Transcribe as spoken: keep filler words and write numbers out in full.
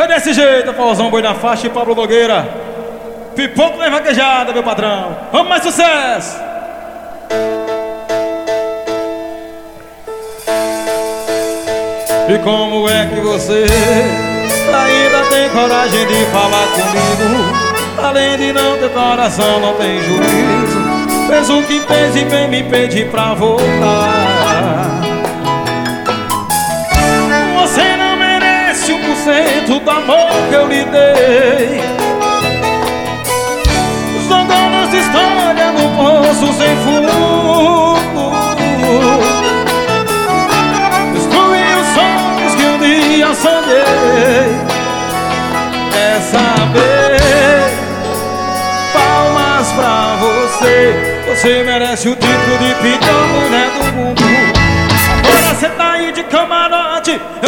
Foi desse jeito, Pauzão, Boi na Faixa e Pablo Nogueira. Pipoco na vaquejada, meu patrão. Vamos mais sucesso! E como é que você ainda tem coragem de falar comigo? Além de não ter coração, não tem juízo. Fez o que fez e vem me pedir pra voltar. Você não merece um por cento do amor que eu lhe dei. Jogou nossa história no poço sem fundo. Destruiu os sonhos que um dia sonhei. Quer saber? Palmas pra você. Você merece o título de pior mulher do mundo. Agora cê tá aí de camarote,